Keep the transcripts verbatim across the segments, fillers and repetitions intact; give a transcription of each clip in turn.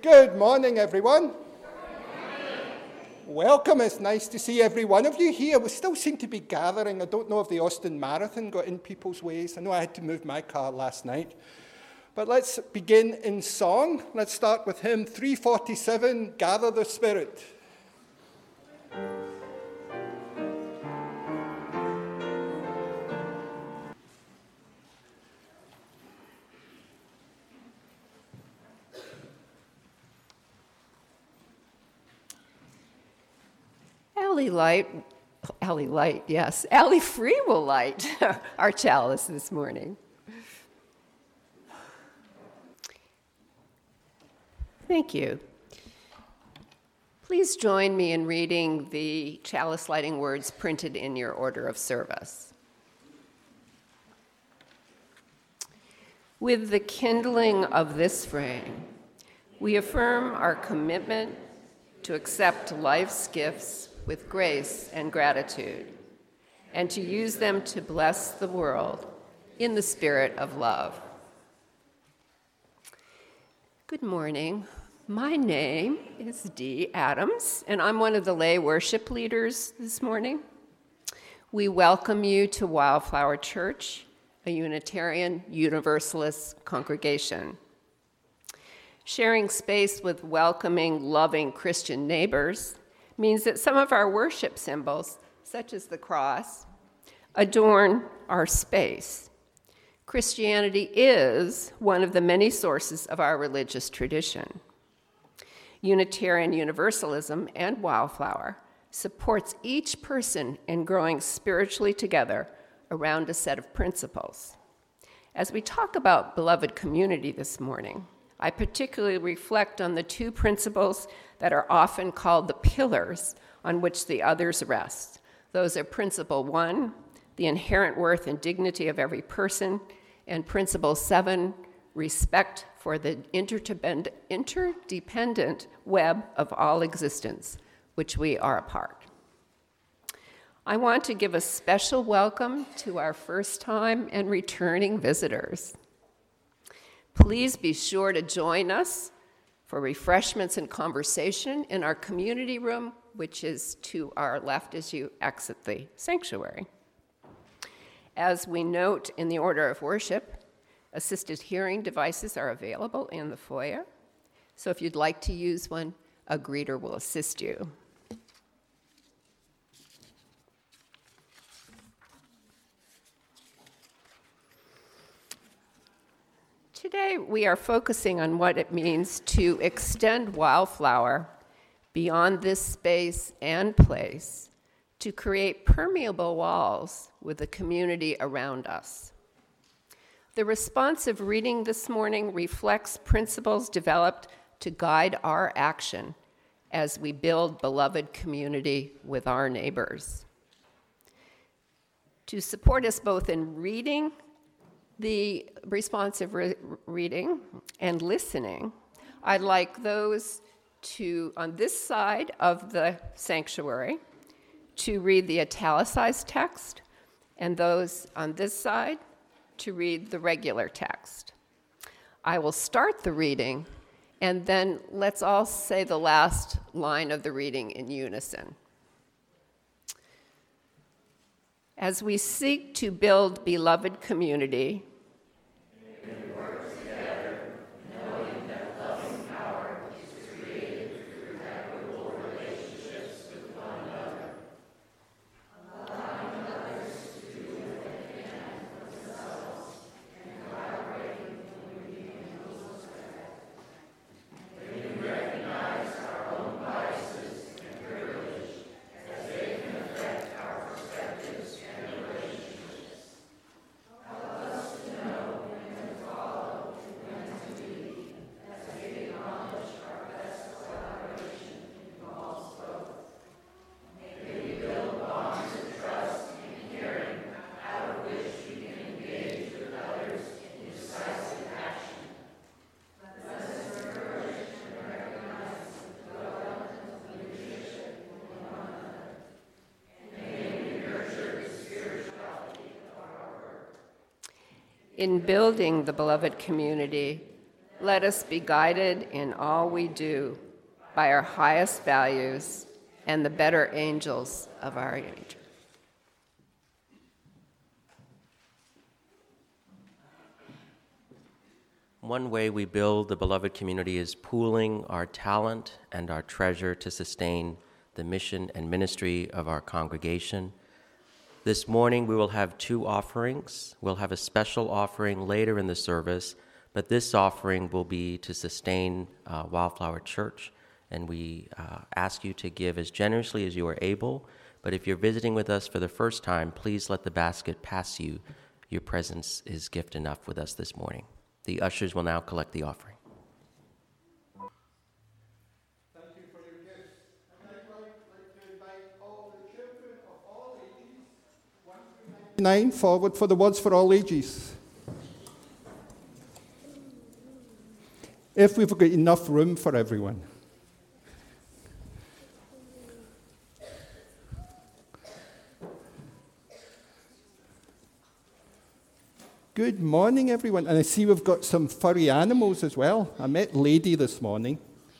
Good morning, everyone. Welcome. It's nice to see every one of you here. We still seem to be gathering. I don't know if the Austin Marathon got in people's ways. I know I had to move my car last night. But let's begin in song. Let's start with hymn three forty-seven, Gather the Spirit. Allie Light, Allie Light, yes. Allie Free will light our chalice this morning. Thank you. Please join me in reading the chalice lighting words printed in your order of service. With the kindling of this flame, we affirm our commitment to accept life's gifts with grace and gratitude, and to use them to bless the world in the spirit of love. Good morning. My name is Dee Adams, and I'm one of the lay worship leaders this morning. We welcome you to Wildflower Church, a Unitarian Universalist congregation. Sharing space with welcoming, loving Christian neighbors means that some of our worship symbols, such as the cross, adorn our space. Christianity is one of the many sources of our religious tradition. Unitarian Universalism and Wildflower supports each person in growing spiritually together around a set of principles. As we talk about beloved community this morning, I particularly reflect on the two principles that are often called the pillars on which the others rest. Those are principle one, the inherent worth and dignity of every person, and principle seven, respect for the interdepend- interdependent web of all existence, which we are a part. I want to give a special welcome to our first time and returning visitors. Please be sure to join us for refreshments and conversation in our community room, which is to our left as you exit the sanctuary. As we note in the order of worship, assisted hearing devices are available in the foyer. So if you'd like to use one, a greeter will assist you. Today, we are focusing on what it means to extend Wildflower beyond this space and place to create permeable walls with the community around us. The responsive reading this morning reflects principles developed to guide our action as we build beloved community with our neighbors. To support us both in reading the responsive re- reading and listening, I'd like those to, on this side of the sanctuary, to read the italicized text, and those on this side to read the regular text. I will start the reading, and then let's all say the last line of the reading in unison. As we seek to build beloved community, may we work together, knowing that loving power is created through equitable relationships with one another, allowing others to do what they can for themselves, and collaborating when we can mutual respect. May we recognize our own biases and privilege as they can affect our perspectives and relationships. Help us to know when to follow and when to lead, as we acknowledge our best collaboration involves both. May we build bonds of trust and caring, out of which we can engage with others in decisive action. Let us encourage and recognize the development of leadership in one another. And may we nurture the spirituality of our work. In building the beloved community, Let us be guided in all we do by our highest values and the better angels of our age. One way we build the beloved community is pooling our talent and our treasure to sustain the mission and ministry of our congregation. This morning we will have two offerings. We'll have a special offering later in the service, but this offering will be to sustain uh, Wildflower Church, and we uh, ask you to give as generously as you are able. But if you're visiting with us for the first time, please let the basket pass you. Your presence is gift enough with us this morning. The ushers will now collect the offering. Thank you for your gifts. And I'd like, like to invite all the children of all ages, one through nine, forward for the Words for All Ages. If we've got enough room for everyone. Good morning, everyone. And I see we've got some furry animals as well. I met Lady this morning.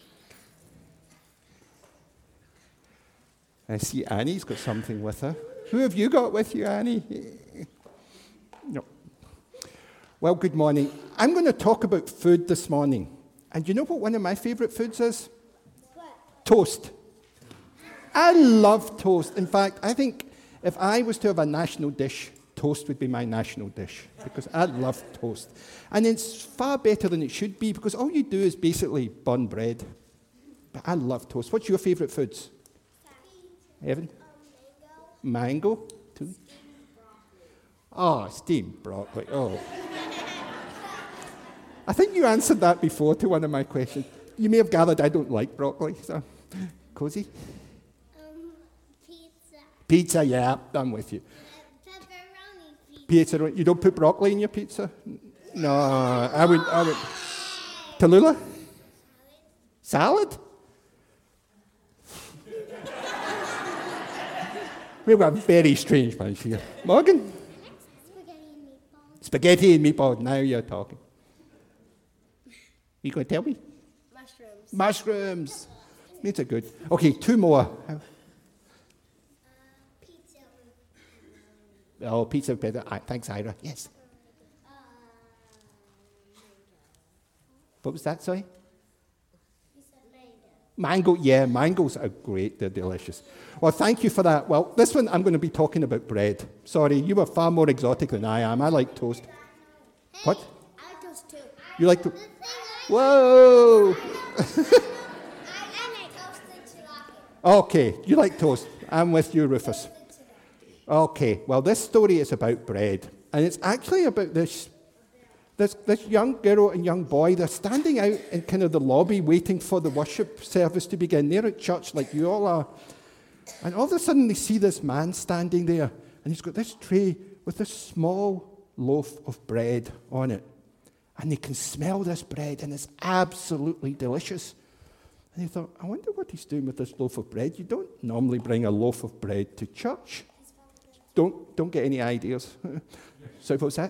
I see Annie's got something with her. Who have you got with you, Annie? No. Well, good morning. I'm going to talk about food this morning. And you know what one of my favourite foods is? What? Toast. I love toast. In fact, I think if I was to have a national dish, toast would be my national dish, because I love toast. And it's far better than it should be, because all you do is basically burn bread. But I love toast. What's your favourite foods? Evan? Um, mango. Mango? Too? Oh, steamed broccoli. Oh. I think you answered that before to one of my questions. You may have gathered I don't like broccoli. So, Cozy? Um, pizza. Pizza, yeah, I'm with you. Pepperoni Pizza. pizza. You don't put broccoli in your pizza? No, I would. I would. Tallulah? Salad? We've got a very strange bunch here. Morgan? Spaghetti and meatballs. Spaghetti and meatballs. Now you're talking. You going to tell me? Mushrooms. Mushrooms. These are good. Okay, two more. Uh, pizza. Oh, pizza better. Ah, thanks, Ira. Yes. Uh, What was that, sorry? you said mango. Mango, yeah, mangoes are great. They're delicious. Well, thank you for that. Well, this one I'm going to be talking about bread. Sorry, you were far more exotic than I am. I like toast. Hey, What? I like toast too. You like to... The thing I Whoa! I, I make toast and tilapia. Okay, you like toast. I'm with you, Rufus. Okay, well, this story is about bread. And it's actually about this, this, this young girl and young boy. They're standing out in kind of the lobby waiting for the worship service to begin. They're at church like you all are. And all of a sudden they see this man standing there. And he's got this tray with this small loaf of bread on it. And they can smell this bread, and it's absolutely delicious. And he thought, I wonder what he's doing with this loaf of bread. You don't normally bring a loaf of bread to church. Don't, don't get any ideas. So what was that?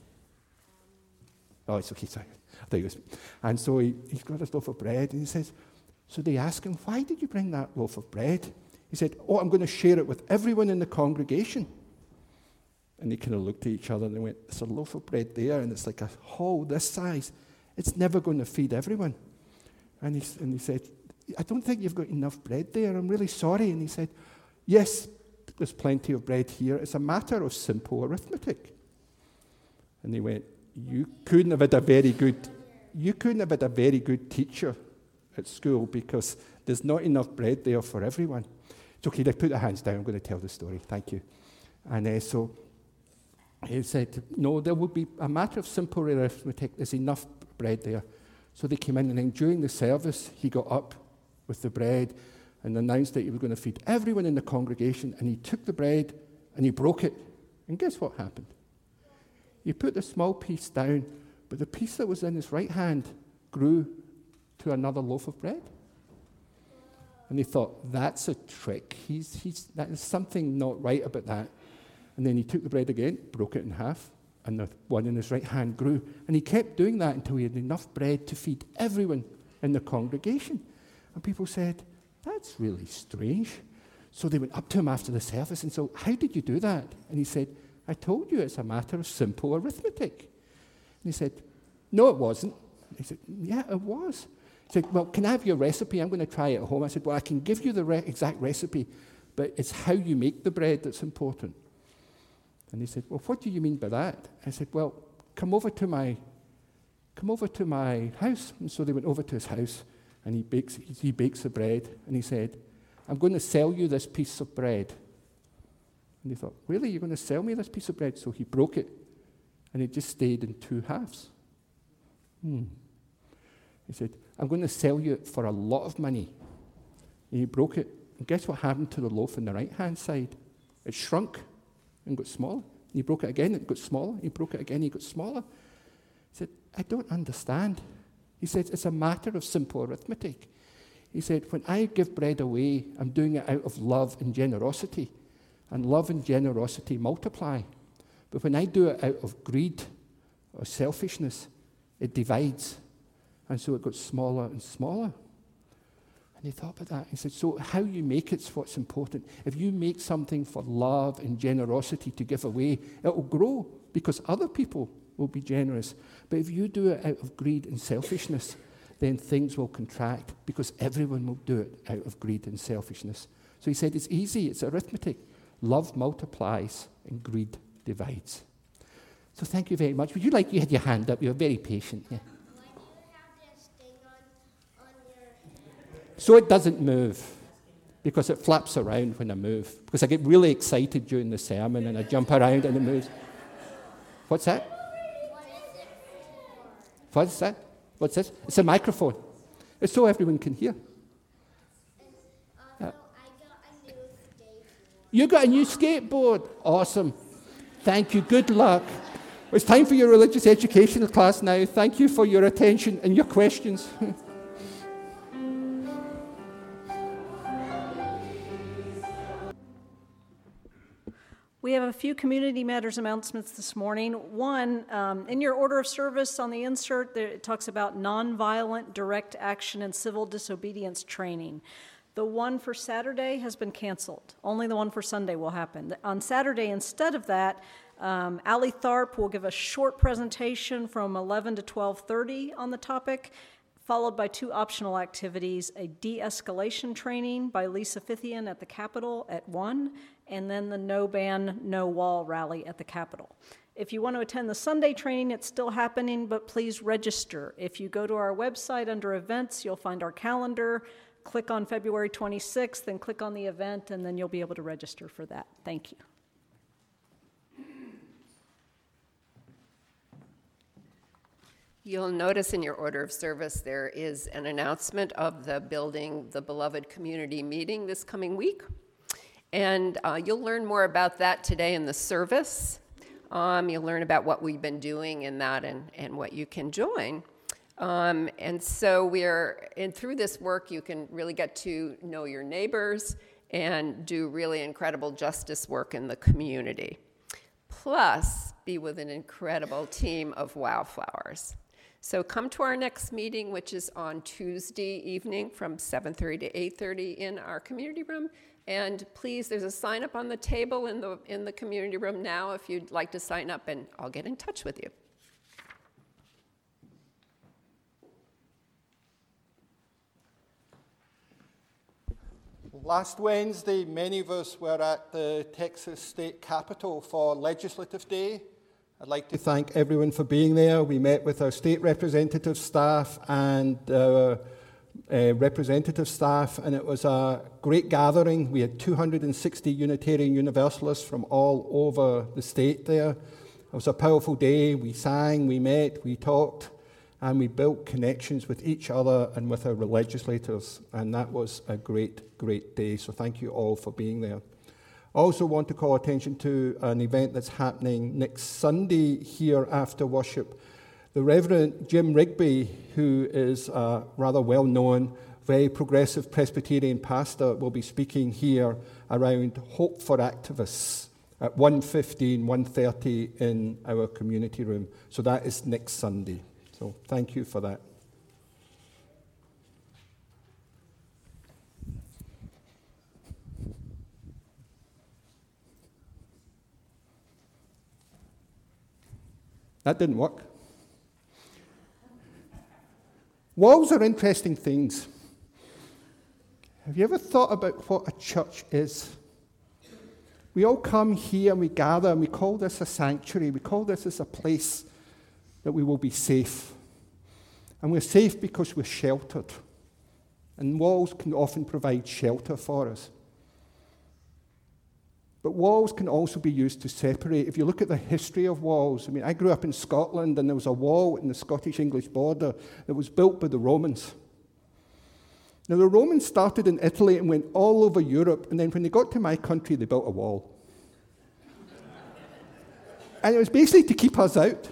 Oh, it's okay, sorry. I thought he was. And so he, he's got this loaf of bread, and he says, so they ask him, why did you bring that loaf of bread? He said, oh, I'm going to share it with everyone in the congregation. And they kind of looked at each other and they went, there's a loaf of bread there, and it's like a hole this size. It's never going to feed everyone. And he, and he said, I don't think you've got enough bread there. I'm really sorry. And he said, yes, there's plenty of bread here. It's a matter of simple arithmetic. And they went, you couldn't have had a very good, you couldn't have had a very good teacher at school, because there's not enough bread there for everyone. It's okay, they put their hands down. I'm going to tell the story. Thank you. And uh, so he said, no, there will be a matter of simple arithmetic. There's enough bread there. So they came in, and then during the service, he got up with the bread and announced that he was going to feed everyone in the congregation. And he took the bread and he broke it. And guess what happened? He put the small piece down, but the piece that was in his right hand grew to another loaf of bread. And he thought, that's a trick. He's, he's, that is something not right about that. And then he took the bread again, broke it in half, and the one in his right hand grew. And he kept doing that until he had enough bread to feed everyone in the congregation. And people said, that's really strange. So they went up to him after the service and said, how did you do that? And he said, I told you it's a matter of simple arithmetic. And he said, no, it wasn't. He said, yeah, it was. He said, well, can I have your recipe? I'm going to try it at home. I said, well, I can give you the re- exact recipe, but it's how you make the bread that's important. And he said, well, what do you mean by that? I said, well, come over to my, come over to my house. And so they went over to his house, and he bakes, he bakes the bread, and he said, I'm going to sell you this piece of bread. And he thought, really, you're going to sell me this piece of bread? So he broke it, and it just stayed in two halves. Hmm. He said, I'm going to sell you it for a lot of money. And he broke it, and guess what happened to the loaf on the right-hand side? It shrunk and got smaller. And he broke it again, it got smaller. He broke it again, he got smaller. He said, I don't understand. He said, it's a matter of simple arithmetic. He said, when I give bread away, I'm doing it out of love and generosity. And love and generosity multiply. But when I do it out of greed or selfishness, it divides. And so it got smaller and smaller. And he thought about that. He said, so how you make it's what's important. If you make something for love and generosity to give away, it will grow because other people will be generous. But if you do it out of greed and selfishness, then things will contract because everyone will do it out of greed and selfishness. So he said, it's easy, it's arithmetic. Love multiplies and greed divides. So thank you very much. Would you like, you had your hand up, you were very patient. Yeah. Why do you have this thing on, on your head? So it doesn't move, because it flaps around when I move. Because I get really excited during the sermon and I jump around and it moves. What's that? What is it for? What's that? What's this? It's a microphone. It's so everyone can hear. And, uh, no, I got a new skateboard. You got a new skateboard. Awesome. Thank you. Good luck. It's time for your religious education class now. Thank you for your attention and your questions. We have a few community matters announcements this morning. One, um, in your order of service on the insert, there, it talks about nonviolent direct action and civil disobedience training. The one for Saturday has been canceled. Only the one for Sunday will happen. On Saturday, instead of that, um, Allie Tharp will give a short presentation from eleven to twelve thirty on the topic, followed by two optional activities, a de-escalation training by Lisa Fithian at the Capitol at one, and then the No Ban, No Wall rally at the Capitol. If you want to attend the Sunday training, it's still happening, but please register. If you go to our website under events, you'll find our calendar. Click on February twenty-sixth, then click on the event, and then you'll be able to register for that. Thank you. You'll notice in your order of service there is an announcement of the Building the Beloved Community meeting this coming week. And uh, you'll learn more about that today in the service. Um, you'll learn about what we've been doing in that and, and what you can join. Um, and so we're, and through this work, you can really get to know your neighbors and do really incredible justice work in the community. Plus, be with an incredible team of Wildflowers. So come to our next meeting, which is on Tuesday evening from seven thirty to eight thirty in our community room. And please, there's a sign up on the table in the, in the community room now if you'd like to sign up, and I'll get in touch with you. Last Wednesday, many of us were at the Texas State Capitol for Legislative Day. I'd like to thank everyone for being there. We met with our state representative staff and uh, uh, representative staff, and it was a great gathering. We had two hundred sixty Unitarian Universalists from all over the state there. It was a powerful day. We sang, we met, we talked, and we built connections with each other and with our legislators, and that was a great, great day. So thank you all for being there. I also want to call attention to an event that's happening next Sunday here after worship. The Reverend Jim Rigby, who is a rather well-known, very progressive Presbyterian pastor, will be speaking here around hope for activists. at one fifteen, one thirty in our community room. So that is next Sunday. So thank you for that. That didn't work. Walls are interesting things. Have you ever thought about what a church is? We all come here and we gather and we call this a sanctuary. We call this as a place that we will be safe. And we're safe because we're sheltered. And walls can often provide shelter for us. But walls can also be used to separate. If you look at the history of walls, I mean, I grew up in Scotland and there was a wall in the Scottish-English border that was built by the Romans. Now, the Romans started in Italy and went all over Europe, and then when they got to my country, they built a wall. And it was basically to keep us out.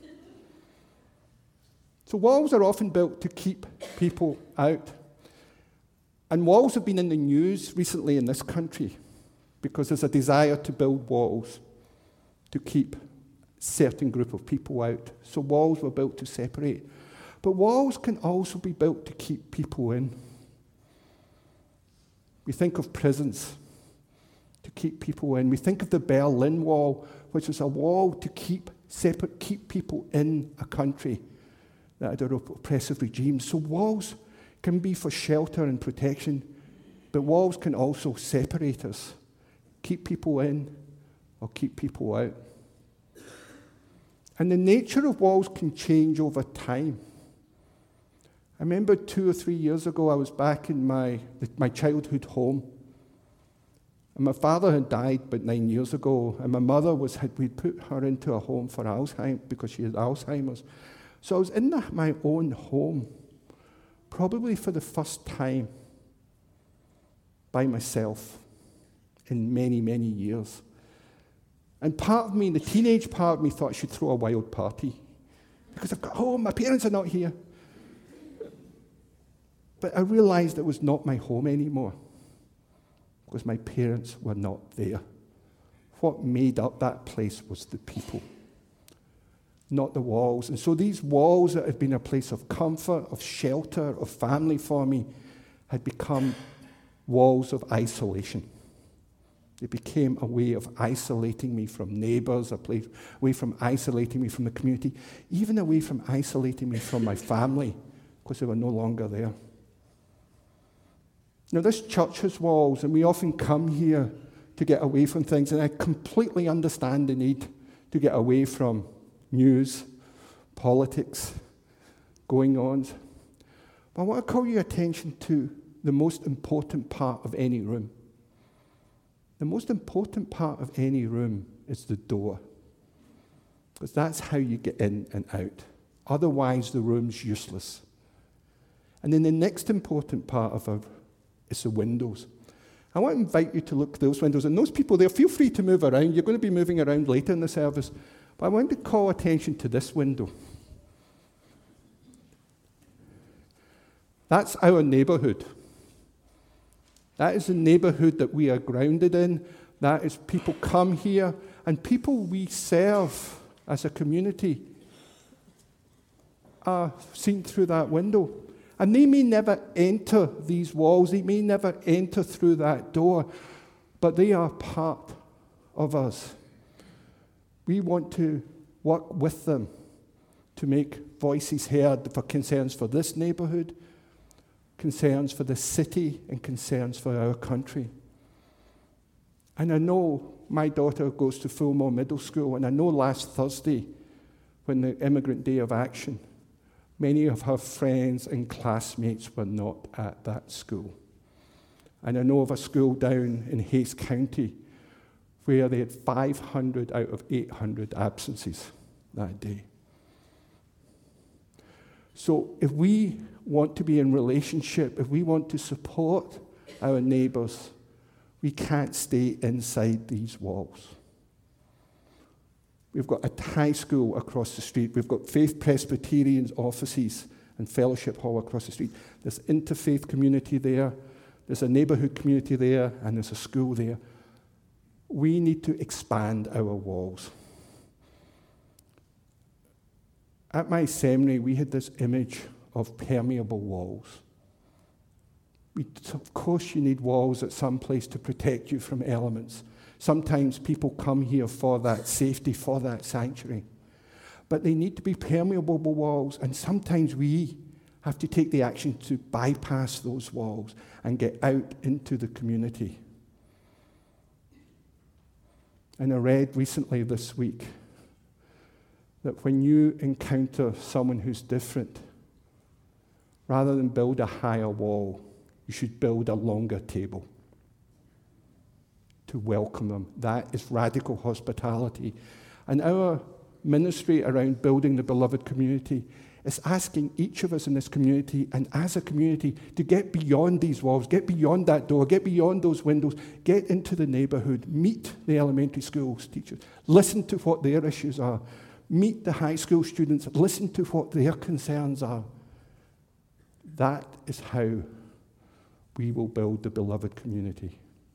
So walls are often built to keep people out. And walls have been in the news recently in this country because there's a desire to build walls to keep a certain group of people out. So walls were built to separate. But walls can also be built to keep people in. We think of prisons to keep people in. We think of the Berlin Wall, which was a wall to keep separate, keep people in a country that had an oppressive regime. So walls can be for shelter and protection, but walls can also separate us, keep people in or keep people out. And the nature of walls can change over time. I remember two or three years ago, I was back in my, my childhood home. And my father had died about nine years ago, and my mother was, had, we'd put her into a home for Alzheimer's because she had Alzheimer's. So I was in the, my own home, probably for the first time, by myself in many, many years. And part of me, the teenage part of me, thought I should throw a wild party because I've got home, my parents are not here. But I realized it was not my home anymore because my parents were not there. What made up that place was the people, not the walls. And so these walls that had been a place of comfort, of shelter, of family for me, had become walls of isolation. They became a way of isolating me from neighbors, a place, way from isolating me from the community, even a way from isolating me from my family because they were no longer there. Now, this church has walls, and we often come here to get away from things, and I completely understand the need to get away from news, politics, going on. But I want to call your attention to the most important part of any room. The most important part of any room is the door, because that's how you get in and out. Otherwise, the room's useless. And then the next important part of a It's the windows. I want to invite you to look at those windows. And those people there, feel free to move around. You're going to be moving around later in the service. But I want to call attention to this window. That's our neighborhood. That is the neighborhood that we are grounded in. That is people come here. And people we serve as a community are seen through that window. And they may never enter these walls, they may never enter through that door, but they are part of us. We want to work with them to make voices heard for concerns for this neighborhood, concerns for the city, and concerns for our country. And I know my daughter goes to Fulmore Middle School, and I know last Thursday, when the Immigrant Day of Action, many of her friends and classmates were not at that school. And I know of a school down in Hays County where they had five hundred out of eight hundred absences that day. So if we want to be in relationship, if we want to support our neighbours, we can't stay inside these walls. We've got a Thai school across the street. We've got Faith Presbyterian's offices and fellowship hall across the street. There's interfaith community there. There's a neighborhood community there, and there's a school there. We need to expand our walls. At my seminary, we had this image of permeable walls. We, of course, you need walls at some place to protect you from elements. Sometimes people come here for that safety, for that sanctuary. But they need to be permeable walls, and sometimes we have to take the action to bypass those walls and get out into the community. And I read recently this week that when you encounter someone who's different, rather than build a higher wall, you should build a longer table to welcome them. That is radical hospitality. And our ministry around building the beloved community is asking each of us in this community and as a community to get beyond these walls, get beyond that door, get beyond those windows, get into the neighborhood, meet the elementary schools teachers, listen to what their issues are, meet the high school students, listen to what their concerns are. That is how we will build the beloved community.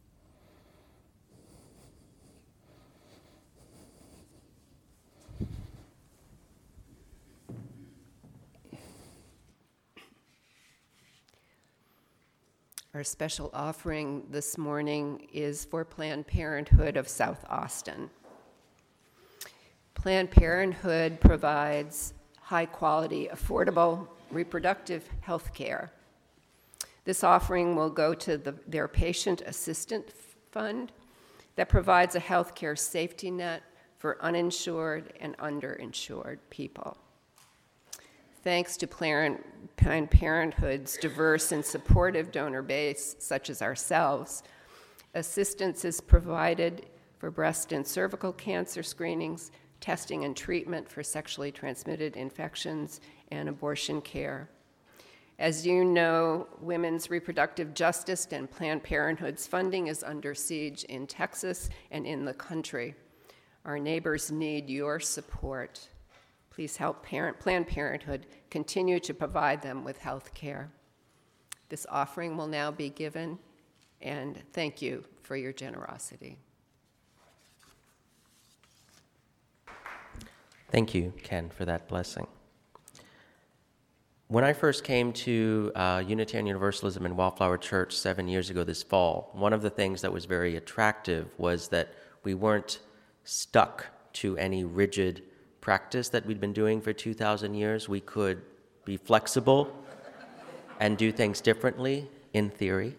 Our special offering this morning is for Planned Parenthood of South Austin. Planned Parenthood provides high-quality, affordable reproductive health care. This offering will go to the, their Patient Assistance Fund that provides a health care safety net for uninsured and underinsured people. Thanks to Planned Parenthood's diverse and supportive donor base, such as ourselves, assistance is provided for breast and cervical cancer screenings, testing and treatment for sexually transmitted infections, and abortion care. As you know, women's reproductive justice and Planned Parenthood's funding is under siege in Texas and in the country. Our neighbors need your support. Please help parent, Planned Parenthood continue to provide them with health care. This offering will now be given, and thank you for your generosity. Thank you, Ken, for that blessing. When I first came to uh, Unitarian Universalism in Wildflower Church seven years ago this fall, one of the things that was very attractive was that we weren't stuck to any rigid practice that we'd been doing for two thousand years. We could be flexible and do things differently, in theory.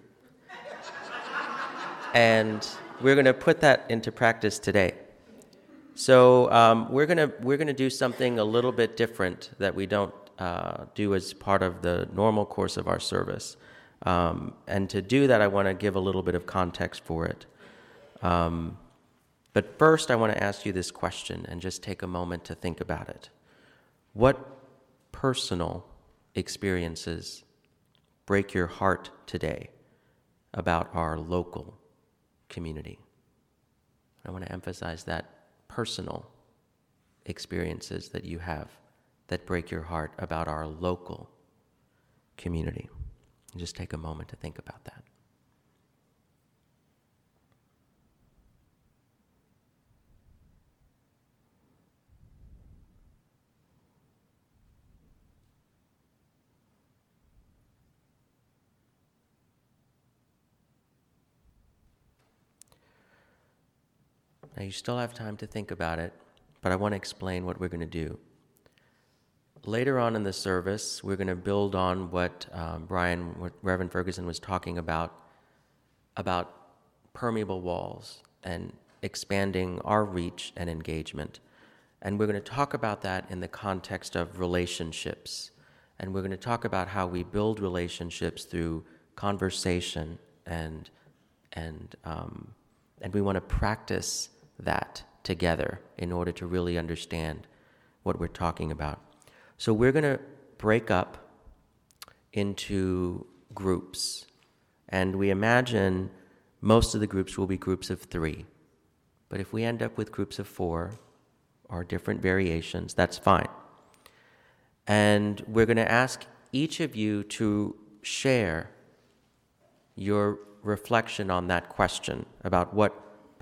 And we're going to put that into practice today. So um, we're going to we're going to do something a little bit different that we don't uh, do as part of the normal course of our service. Um, and to do that, I want to give a little bit of context for it. Um, But first, I want to ask you this question and just take a moment to think about it. What personal experiences break your heart today about our local community? I want to emphasize that personal experiences that you have that break your heart about our local community. And just take a moment to think about that. Now, you still have time to think about it, but I want to explain what we're going to do. Later on in the service, we're going to build on what um, Brian, what Reverend Ferguson was talking about, about permeable walls and expanding our reach and engagement. And we're going to talk about that in the context of relationships. And we're going to talk about how we build relationships through conversation and, and, um, and we want to practice that together in order to really understand what we're talking about. So we're going to break up into groups, and we imagine most of the groups will be groups of three. But if we end up with groups of four or different variations, that's fine. And we're going to ask each of you to share your reflection on that question about what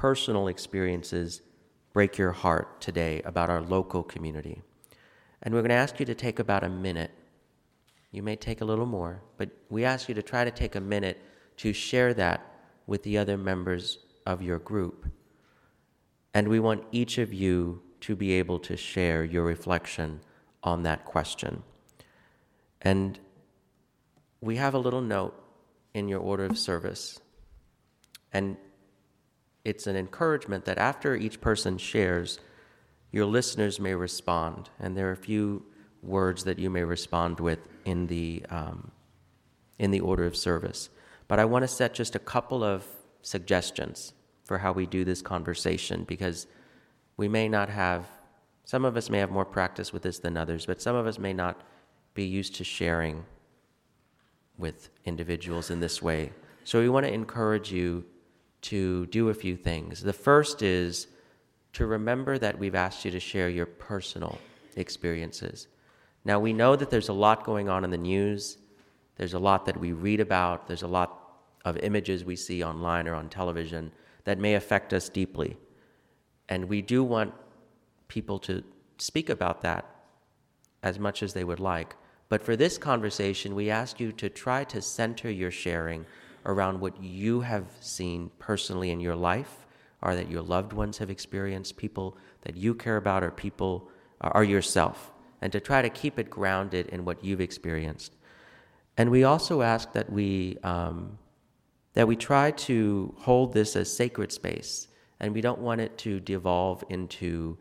personal experiences break your heart today about our local community. And we're going to ask you to take about a minute. You may take a little more, but we ask you to try to take a minute to share that with the other members of your group. And we want each of you to be able to share your reflection on that question. And we have a little note in your order of service. And it's an encouragement that after each person shares, your listeners may respond. And there are a few words that you may respond with in the, um, in the order of service. But I want to set just a couple of suggestions for how we do this conversation, because we may not have, some of us may have more practice with this than others, but some of us may not be used to sharing with individuals in this way. So we want to encourage you to do a few things. The first is to remember that we've asked you to share your personal experiences. Now, we know that there's a lot going on in the news. There's a lot that we read about. There's a lot of images we see online or on television that may affect us deeply. And we do want people to speak about that as much as they would like. But for this conversation, we ask you to try to center your sharing around what you have seen personally in your life, or that your loved ones have experienced, people that you care about, or people, or yourself, and to try to keep it grounded in what you've experienced. And we also ask that we um, that we try to hold this as sacred space, and we don't want it to devolve into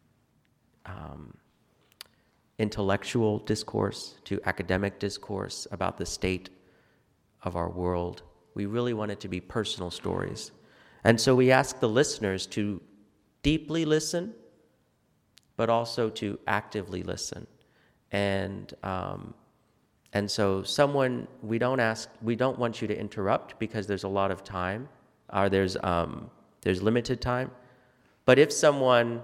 um, intellectual discourse, to academic discourse about the state of our world. We really want it to be personal stories. And so we ask the listeners to deeply listen, but also to actively listen. And um, and so someone, we don't ask, we don't want you to interrupt because there's a lot of time, or there's um, there's limited time. But if someone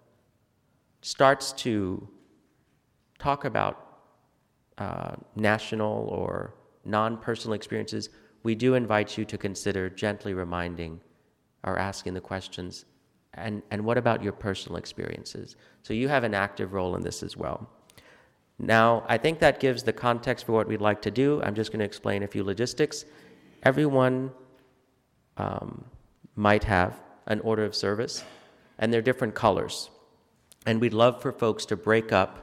starts to talk about uh, national or non-personal experiences, we do invite you to consider gently reminding or asking the questions, and, and what about your personal experiences? So you have an active role in this as well. Now, I think that gives the context for what we'd like to do. I'm just going to explain a few logistics. Everyone um, might have an order of service, and they're different colors. And we'd love for folks to break up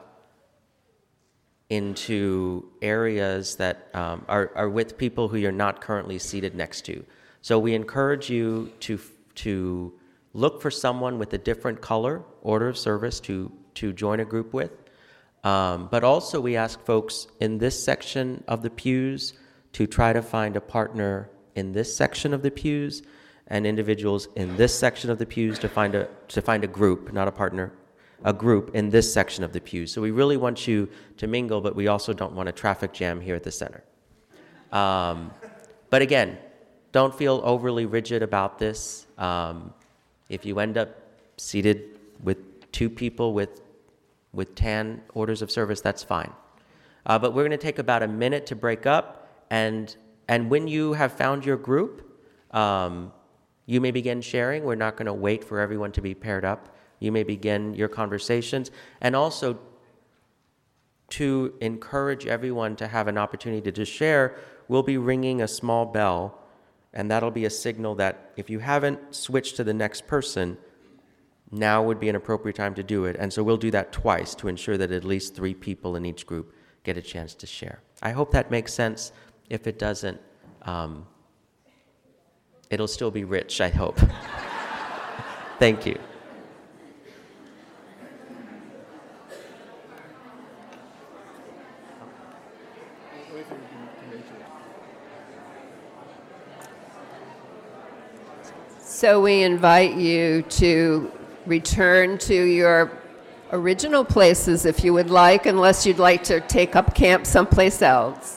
into areas that um, are, are with people who you're not currently seated next to. So we encourage you to to look for someone with a different color order of service to, to join a group with. Um, but also we ask folks in this section of the pews to try to find a partner in this section of the pews, and individuals in this section of the pews to find a to find a group, not a partner, a group in this section of the pews. So we really want you to mingle, but we also don't want a traffic jam here at the center. Um, but again, don't feel overly rigid about this. Um, if you end up seated with two people with with tan orders of service, that's fine. Uh, but we're going to take about a minute to break up, and and when you have found your group, um, you may begin sharing. We're not going to wait for everyone to be paired up. You may begin your conversations, and also to encourage everyone to have an opportunity to just share, we'll be ringing a small bell, and that'll be a signal that if you haven't switched to the next person, now would be an appropriate time to do it. And so we'll do that twice to ensure that at least three people in each group get a chance to share. I hope that makes sense. If it doesn't, um, it'll still be rich, I hope. Thank you. So we invite you to return to your original places if you would like, unless you'd like to take up camp someplace else.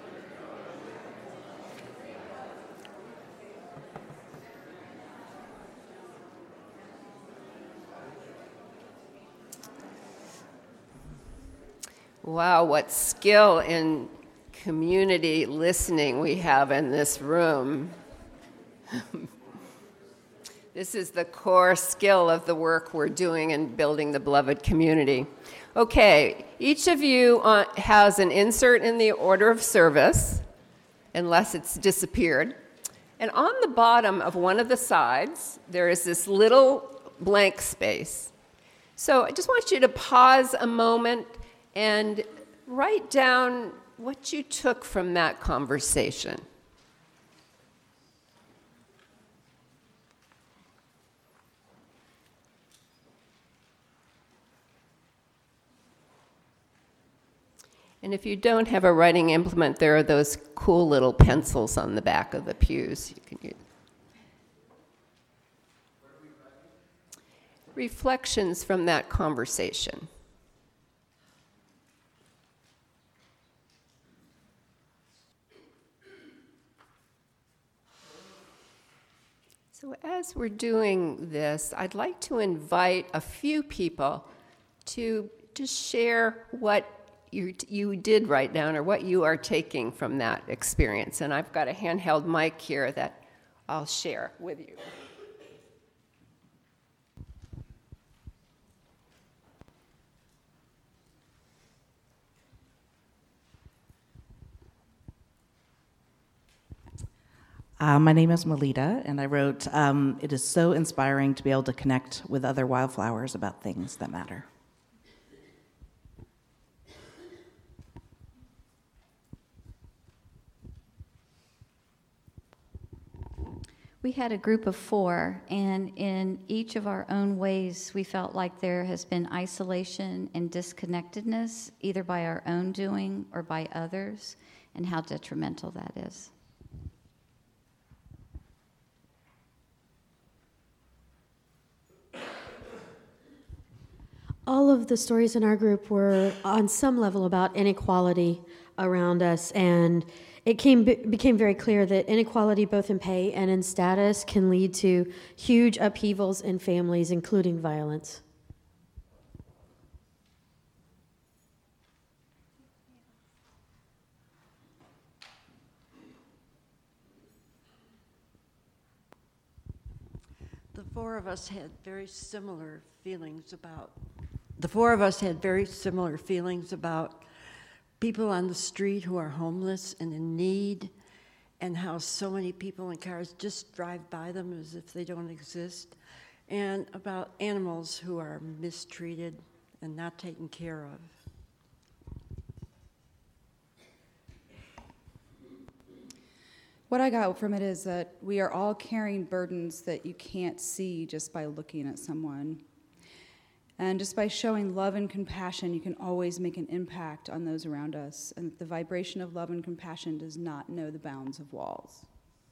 Wow, what skill in community listening we have in this room. This is the core skill of the work we're doing in building the beloved community. Okay, each of you uh, has an insert in the order of service, unless it's disappeared. And on the bottom of one of the sides, there is this little blank space. So I just want you to pause a moment and write down what you took from that conversation. And if you don't have a writing implement, there are those cool little pencils on the back of the pews you can use. Reflections from that conversation. So as we're doing this, I'd like to invite a few people to just share what you, you did write down or what you are taking from that experience. And I've got a handheld mic here that I'll share with you. Uh, my name is Melita, and I wrote, um, it is so inspiring to be able to connect with other wildflowers about things that matter. We had a group of four, and in each of our own ways, we felt like there has been isolation and disconnectedness, either by our own doing or by others, and how detrimental that is. All of the stories in our group were on some level about inequality around us, and it came, became very clear that inequality both in pay and in status can lead to huge upheavals in families, including violence. The four of us had very similar feelings about The four of us had very similar feelings about people on the street who are homeless and in need, and how so many people in cars just drive by them as if they don't exist, and about animals who are mistreated and not taken care of. What I got from it is that we are all carrying burdens that you can't see just by looking at someone. And just by showing love and compassion, you can always make an impact on those around us. And the vibration of love and compassion does not know the bounds of walls.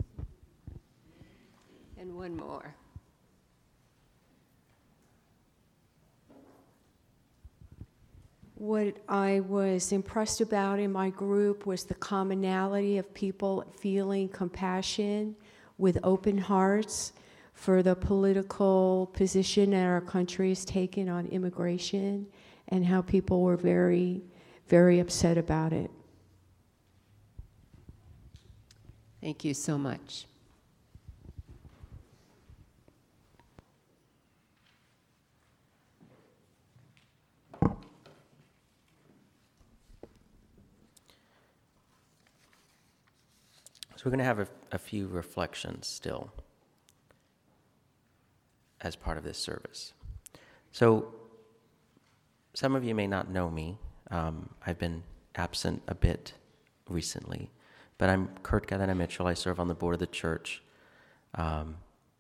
And one more. What I was impressed about in my group was the commonality of people feeling compassion with open hearts for the political position that our country is taking on immigration, and how people were very, very upset about it. Thank you so much. So we're going to have a, a few reflections still as part of this service. So some of you may not know me. Um, I've been absent a bit recently, but I'm Kurt Cadena Mitchell. I serve on the board of the church. Um,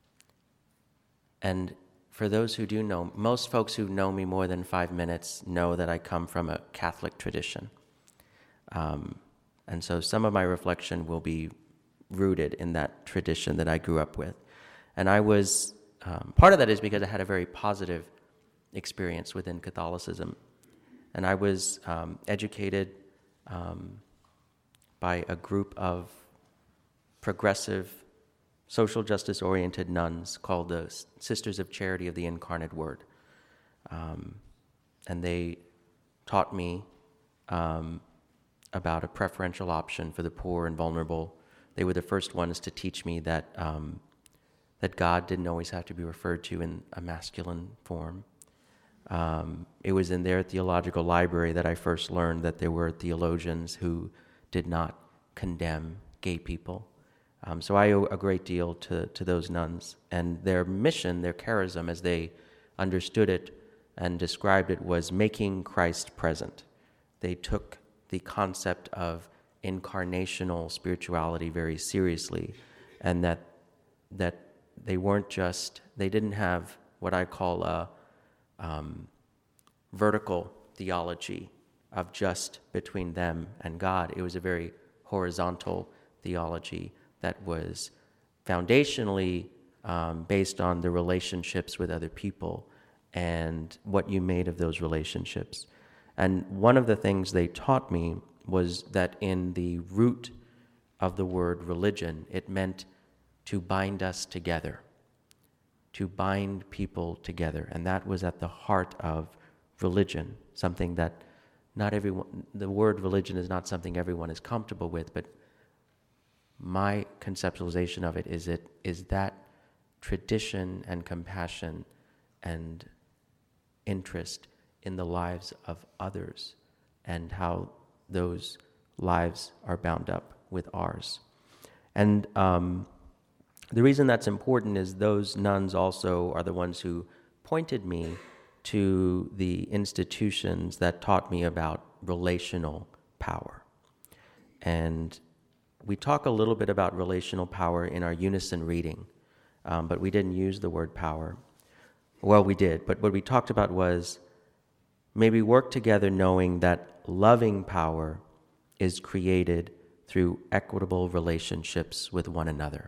and for those who do know, most folks who know me more than five minutes know that I come from a Catholic tradition. Um, and so some of my reflection will be rooted in that tradition that I grew up with. And I was Um, part of that is because I had a very positive experience within Catholicism. And I was um, educated um, by a group of progressive, social justice-oriented nuns called the Sisters of Charity of the Incarnate Word. Um, and they taught me um, about a preferential option for the poor and vulnerable. They were the first ones to teach me that um, that God didn't always have to be referred to in a masculine form. Um, it was in their theological library that I first learned that there were theologians who did not condemn gay people. Um, so I owe a great deal to, to those nuns. And their mission, their charism, as they understood it and described it, was making Christ present. They took the concept of incarnational spirituality very seriously, and that that they weren't just, they didn't have what I call a um, vertical theology of just between them and God. It was a very horizontal theology that was foundationally um, based on the relationships with other people and what you made of those relationships. And one of the things they taught me was that in the root of the word religion, it meant to bind us together, to bind people together. And that was at the heart of religion, something that not everyone, the word religion is not something everyone is comfortable with, but my conceptualization of it is it is that tradition and compassion and interest in the lives of others and how those lives are bound up with ours. And um, the reason that's important is those nuns also are the ones who pointed me to the institutions that taught me about relational power. And we talk a little bit about relational power in our unison reading, um, but we didn't use the word power. Well, we did, but what we talked about was maybe work together knowing that loving power is created through equitable relationships with one another.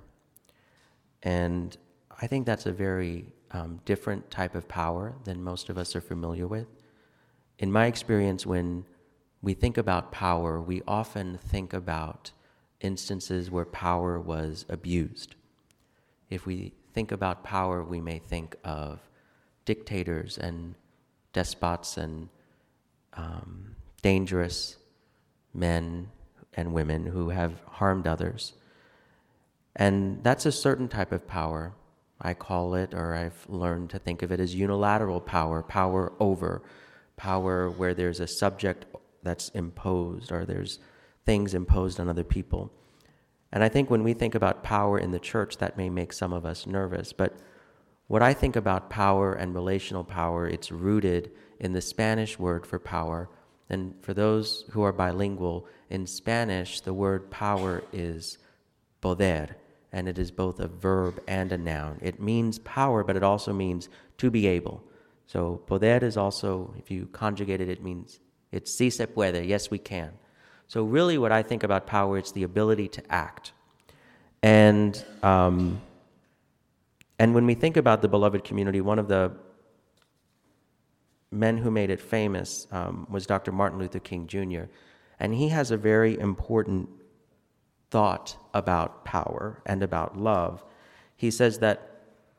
And I think that's a very um, different type of power than most of us are familiar with. In my experience, when we think about power, we often think about instances where power was abused. If we think about power, we may think of dictators and despots and um, dangerous men and women who have harmed others. And that's a certain type of power. I call it, or I've learned to think of it as unilateral power, power over, power where there's a subject that's imposed or there's things imposed on other people. And I think when we think about power in the church, that may make some of us nervous. But what I think about power and relational power, it's rooted in the Spanish word for power. And for those who are bilingual, in Spanish, the word power is poder, and it is both a verb and a noun. It means power, but it also means to be able. So poder is also, if you conjugate it, it means it's si se puede, yes we can. So really what I think about power, it's the ability to act. And um, and when we think about the beloved community, one of the men who made it famous um, was Doctor Martin Luther King Junior And he has a very important thought about power and about love. He says that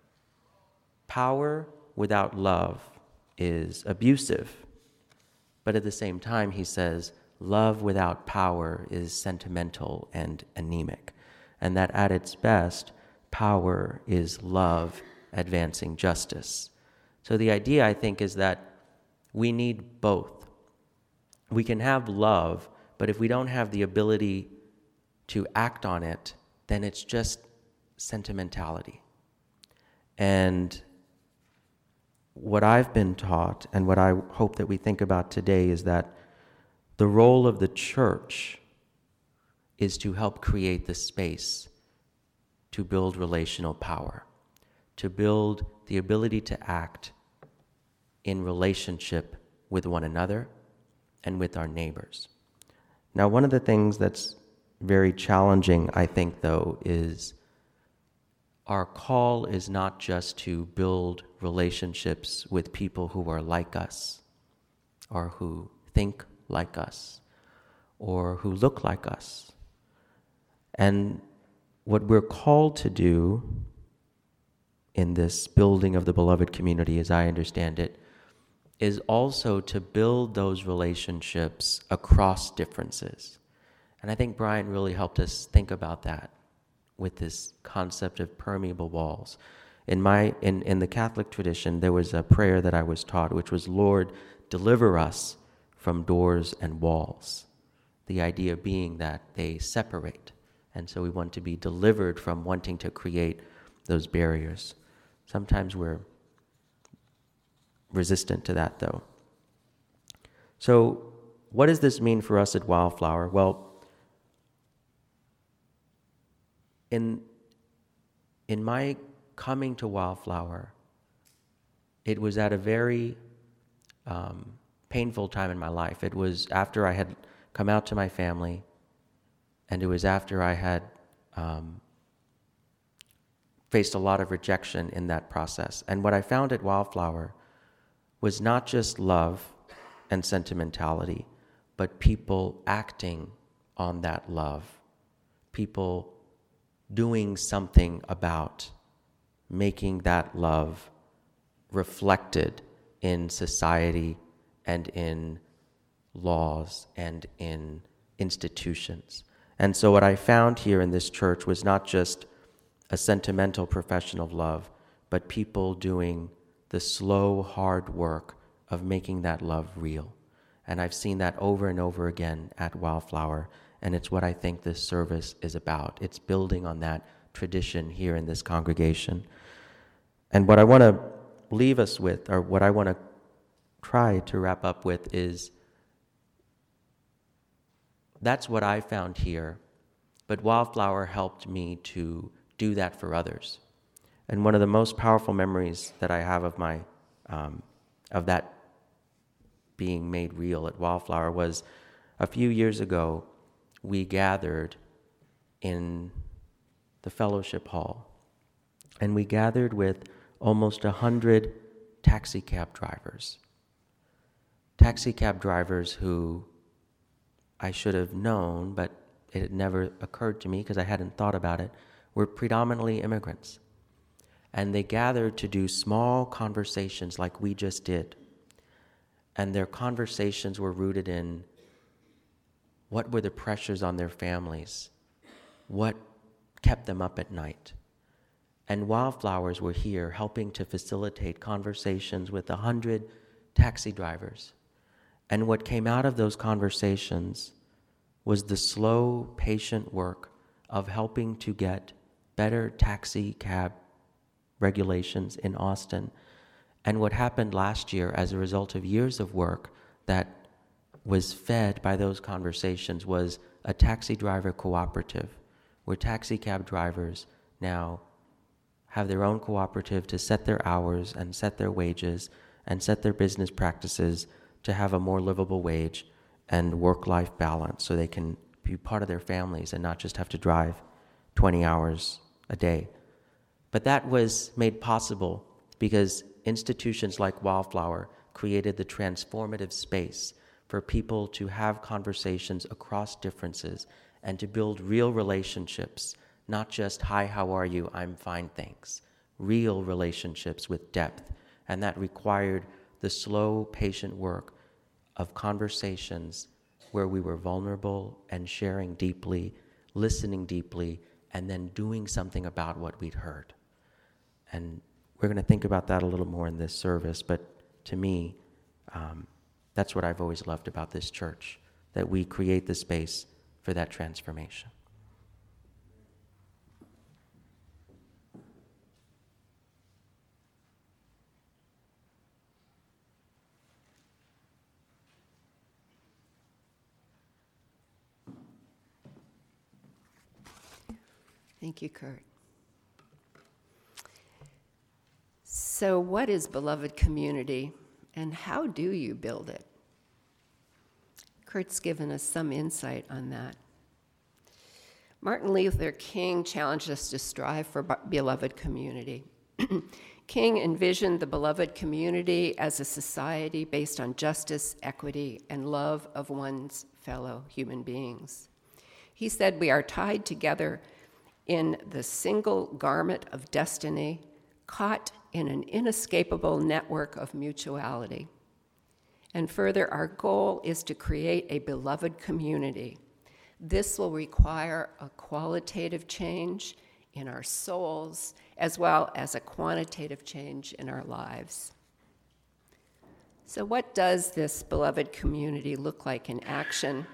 power without love is abusive. But at the same time, he says, love without power is sentimental and anemic. And that at its best, power is love advancing justice. So the idea, I think, is that we need both. We can have love, but if we don't have the ability to act on it, then it's just sentimentality. And what I've been taught, and what I hope that we think about today, is that the role of the church is to help create the space to build relational power, to build the ability to act in relationship with one another and with our neighbors. Now, one of the things that's very challenging, I think, though, is our call is not just to build relationships with people who are like us, or who think like us, or who look like us. And what we're called to do in this building of the beloved community, as I understand it, is also to build those relationships across differences. And I think Brian really helped us think about that with this concept of permeable walls. In my in, in the Catholic tradition, there was a prayer that I was taught, which was, Lord, deliver us from doors and walls. The idea being that they separate. And so we want to be delivered from wanting to create those barriers. Sometimes we're resistant to that, though. So what does this mean for us at Wildflower? Well, in, in my coming to Wildflower, it was at a very um, painful time in my life. It was after I had come out to my family, and it was after I had um, faced a lot of rejection in that process. And what I found at Wildflower was not just love and sentimentality, but people acting on that love, people doing something about making that love reflected in society and in laws and in institutions. And so what I found here in this church was not just a sentimental profession of love, but people doing the slow, hard work of making that love real. And I've seen that over and over again at Wildflower, and it's what I think this service is about. It's building on that tradition here in this congregation. And what I want to leave us with, or what I want to try to wrap up with, is that's what I found here, but Wildflower helped me to do that for others. And one of the most powerful memories that I have of my, um, of that being made real at Wildflower was a few years ago, we gathered in the fellowship hall, and we gathered with almost a hundred taxi cab drivers. Taxi cab drivers who I should have known, but it had never occurred to me because I hadn't thought about it, were predominantly immigrants. And they gathered to do small conversations like we just did. And their conversations were rooted in what were the pressures on their families, what kept them up at night. And Wildflowers were here helping to facilitate conversations with a hundred taxi drivers. And what came out of those conversations was the slow, patient work of helping to get better taxi cab regulations in Austin. And what happened last year as a result of years of work that was fed by those conversations was a taxi driver cooperative, where taxi cab drivers now have their own cooperative to set their hours and set their wages and set their business practices to have a more livable wage and work-life balance so they can be part of their families and not just have to drive twenty hours a day. But that was made possible because institutions like Wildflower created the transformative space for people to have conversations across differences and to build real relationships, not just, hi, how are you, I'm fine, thanks. Real relationships with depth. And that required the slow, patient work of conversations where we were vulnerable and sharing deeply, listening deeply, and then doing something about what we'd heard. And we're going to think about that a little more in this service, but to me, um, that's what I've always loved about this church, that we create the space for that transformation. Thank you, Kurt. So what is beloved community, and how do you build it? Kurt's given us some insight on that. Martin Luther King challenged us to strive for beloved community. King envisioned the beloved community as a society based on justice, equity, and love of one's fellow human beings. He said we are tied together in the single garment of destiny, caught in an inescapable network of mutuality. And further, our goal is to create a beloved community. This will require a qualitative change in our souls, as well as a quantitative change in our lives. So what does this beloved community look like in action?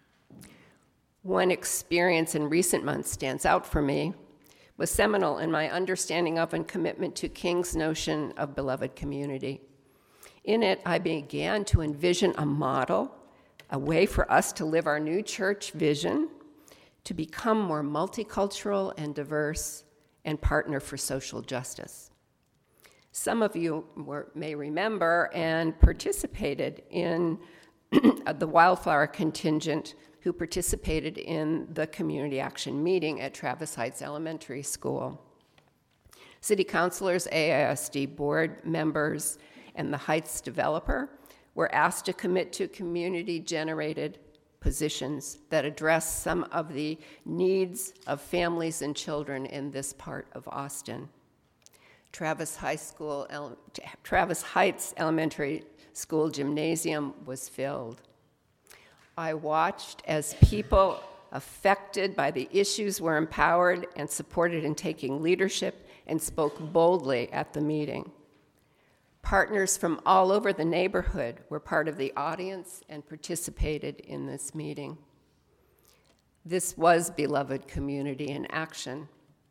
One experience in recent months stands out for me, was seminal in my understanding of and commitment to King's notion of beloved community. In it, I began to envision a model, a way for us to live our new church vision, to become more multicultural and diverse and partner for social justice. Some of you were, may remember and participated in the Wildflower contingent who participated in the community action meeting at Travis Heights Elementary School. City councilors, A I S D board members, and the Heights developer were asked to commit to community-generated positions that address some of the needs of families and children in this part of Austin. Travis High School, Travis Heights Elementary School gymnasium was filled. I watched as people affected by the issues were empowered and supported in taking leadership and spoke boldly at the meeting. Partners from all over the neighborhood were part of the audience and participated in this meeting. This was beloved community in action.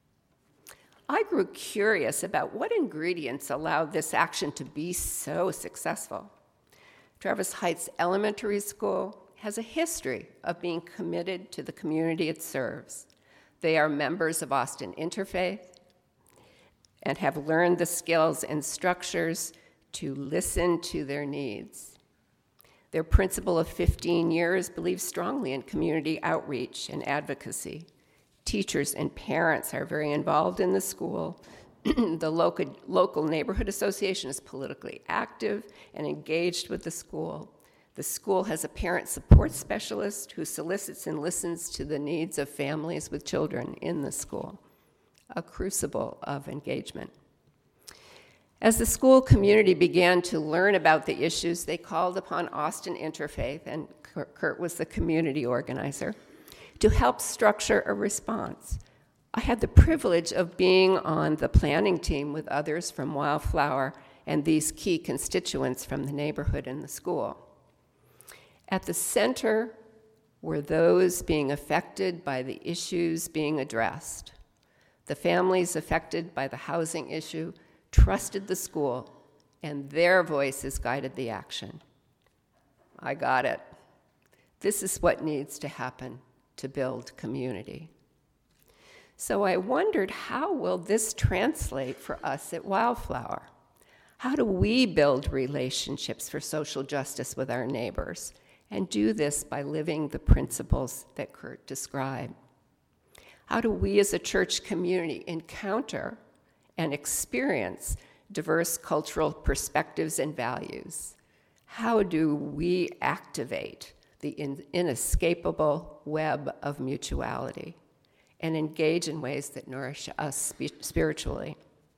I grew curious about what ingredients allowed this action to be so successful. Travis Heights Elementary School has a history of being committed to the community it serves. They are members of Austin Interfaith and have learned the skills and structures to listen to their needs. Their principal of fifteen years believes strongly in community outreach and advocacy. Teachers and parents are very involved in the school. The local, local neighborhood association is politically active and engaged with the school. The school has a parent support specialist who solicits and listens to the needs of families with children in the school, a crucible of engagement. As the school community began to learn about the issues, they called upon Austin Interfaith, and Kurt was the community organizer, to help structure a response. I had the privilege of being on the planning team with others from Wildflower and these key constituents from the neighborhood and the school. At the center were those being affected by the issues being addressed. The families affected by the housing issue trusted the school, and their voices guided the action. I got it. This is what needs to happen to build community. So I wondered, how will this translate for us at Wildflower? How do we build relationships for social justice with our neighbors, and do this by living the principles that Kurt described? How do we as a church community encounter and experience diverse cultural perspectives and values? How do we activate the in- inescapable web of mutuality and engage in ways that nourish us spe- spiritually?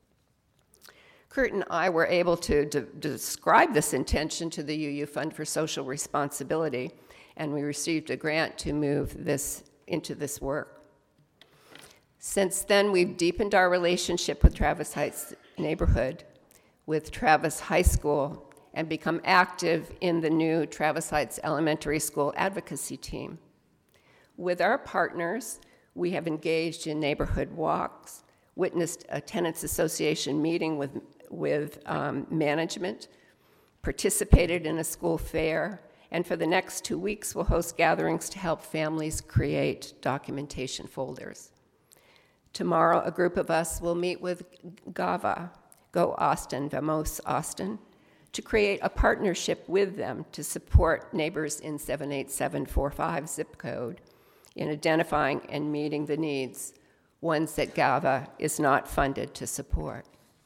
Kurt and I were able to de- describe this intention to the U U Fund for Social Responsibility, and we received a grant to move this into this work. Since then, we've deepened our relationship with Travis Heights neighborhood, with Travis High School, and become active in the new Travis Heights Elementary School advocacy team. With our partners, we have engaged in neighborhood walks, witnessed a tenants association meeting with, with um, management, participated in a school fair, and for the next two weeks, we'll host gatherings to help families create documentation folders. Tomorrow, a group of us will meet with GAVA, Go Austin, Vamos Austin, to create a partnership with them to support neighbors in seven eight seven four five zip code in identifying and meeting the needs, ones that GAVA is not funded to support.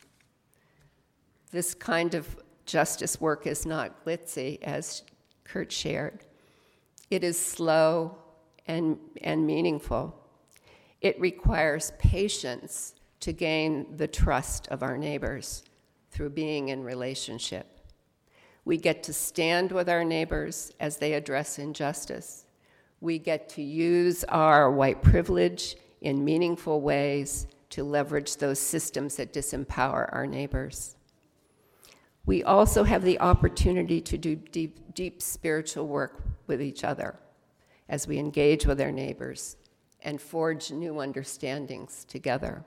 This kind of justice work is not glitzy, as Kurt shared. It is slow and, and meaningful. It requires patience to gain the trust of our neighbors through being in relationship. We get to stand with our neighbors as they address injustice. We get to use our white privilege in meaningful ways to leverage those systems that disempower our neighbors. We also have the opportunity to do deep, deep spiritual work with each other as we engage with our neighbors and forge new understandings together.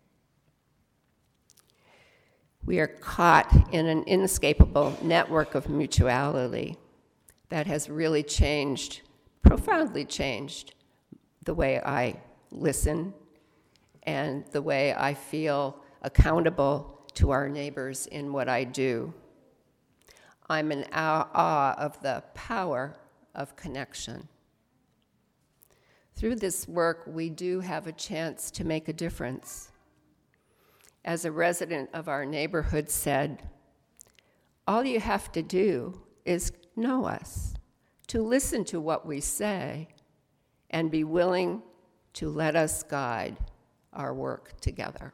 We are caught in an inescapable network of mutuality that has really changed, profoundly changed, the way I listen and the way I feel accountable to our neighbors in what I do. I'm in awe of the power of connection. Through this work, we do have a chance to make a difference. As a resident of our neighborhood said, all you have to do is know us, to listen to what we say, and be willing to let us guide our work together.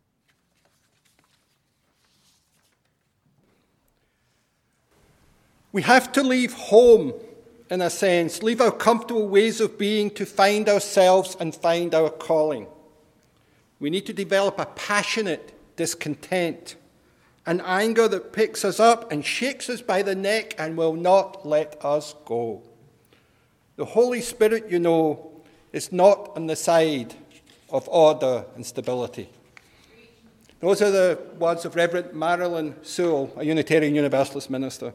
We have to leave home, in a sense, leave our comfortable ways of being to find ourselves and find our calling. We need to develop a passionate discontent, an anger that picks us up and shakes us by the neck and will not let us go. The Holy Spirit, you know, is not on the side of order and stability. Those are the words of Reverend Marilyn Sewell, a Unitarian Universalist minister.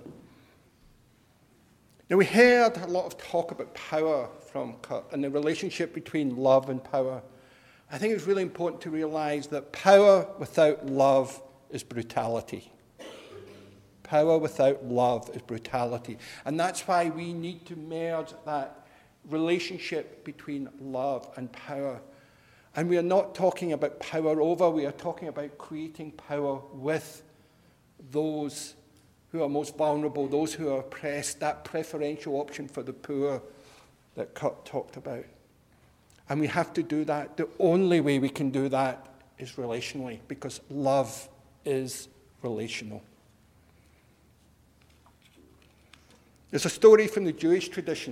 Now, we heard a lot of talk about power from Kurt and the relationship between love and power. I think it's really important to realize that power without love is brutality. Power without love is brutality. And that's why we need to merge that relationship between love and power. And we are not talking about power over, we are talking about creating power with those who are most vulnerable, those who are oppressed, that preferential option for the poor that Kurt talked about. And we have to do that. The only way we can do that is relationally, because love is relational. There's a story from the Jewish tradition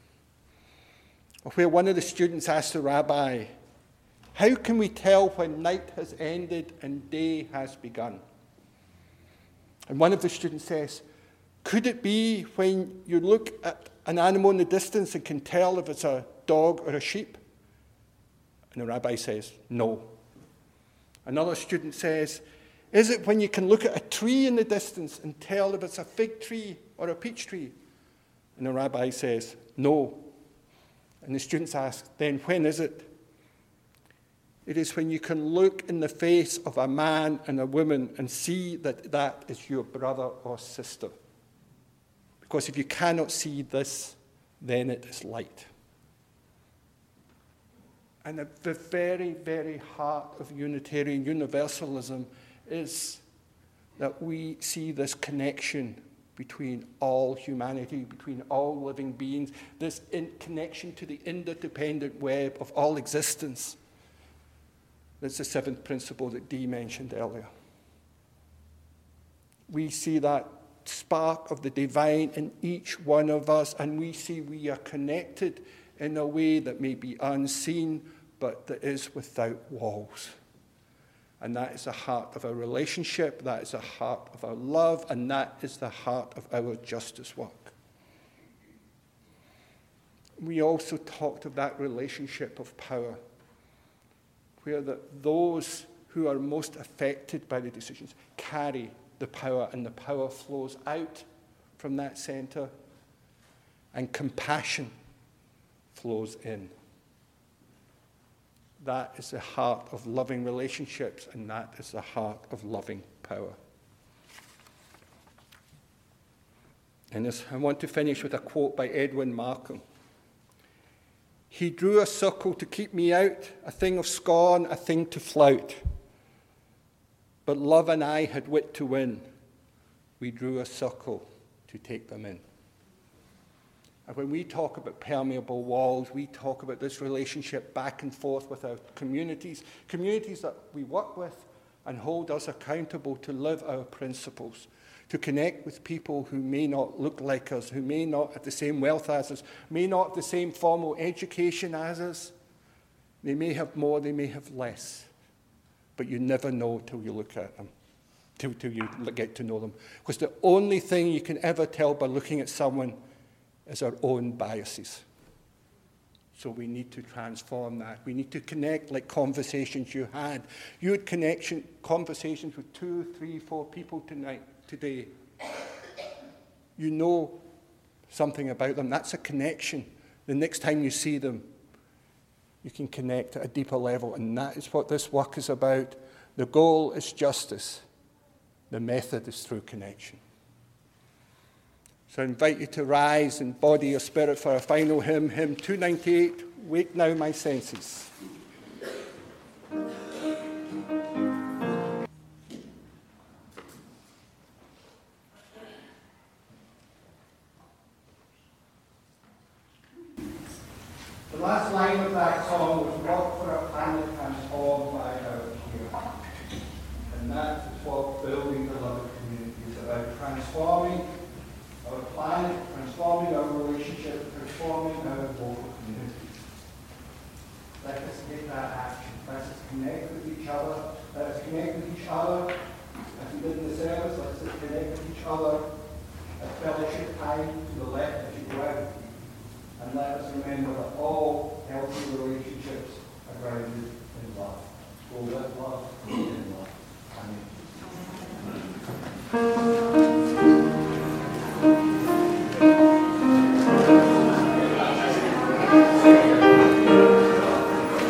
where one of the students asked the rabbi, how can we tell when night has ended and day has begun? And one of the students says, could it be when you look at an animal in the distance and can tell if it's a dog or a sheep? And the rabbi says, no. Another student says, is it when you can look at a tree in the distance and tell if it's a fig tree or a peach tree? And the rabbi says, no. And the students ask, then when is it? It is when you can look in the face of a man and a woman and see that that is your brother or sister. Because if you cannot see this, then it is light. And at the very, very heart of Unitarian Universalism is that we see this connection between all humanity, between all living beings, this in connection to the interdependent web of all existence. That's the seventh principle that Dee mentioned earlier. We see that spark of the divine in each one of us, and we see we are connected in a way that may be unseen, but that is without walls. And that is the heart of our relationship, that is the heart of our love, and that is the heart of our justice work. We also talked of that relationship of power, where that those who are most affected by the decisions carry the power, and the power flows out from that center, and compassion flows in. That is the heart of loving relationships, and that is the heart of loving power. And this, I want to finish with a quote by Edwin Markham. He drew a circle to keep me out, a thing of scorn, a thing to flout. But love and I had wit to win. We drew a circle to take them in. And when we talk about permeable walls, we talk about this relationship back and forth with our communities, communities that we work with and hold us accountable to live our principles, to connect with people who may not look like us, who may not have the same wealth as us, may not have the same formal education as us. They may have more, they may have less. but you never know till you look at them, till, till you get to know them. Because the only thing you can ever tell by looking at someone is our own biases. So we need to transform that. We need to connect like conversations you had. You had connection, conversations with two, three, four people tonight, today. You know something about them. That's a connection. The next time you see them, you can connect at a deeper level. And that is what this work is about. The goal is justice. The method is through connection. So I invite you to rise in body or spirit for our final hymn, hymn two ninety-eight, Wake Now My Senses. The last line of that song was "Work for a planet transformed by our care." And that is what building beloved community is about, transforming our planet, transforming our relationship, transforming our local communities. Let us take that action. Let us connect with each other. Let us connect with each other as we did in the service. Let us connect with each other at fellowship time to the left as you go out. And let us remember that all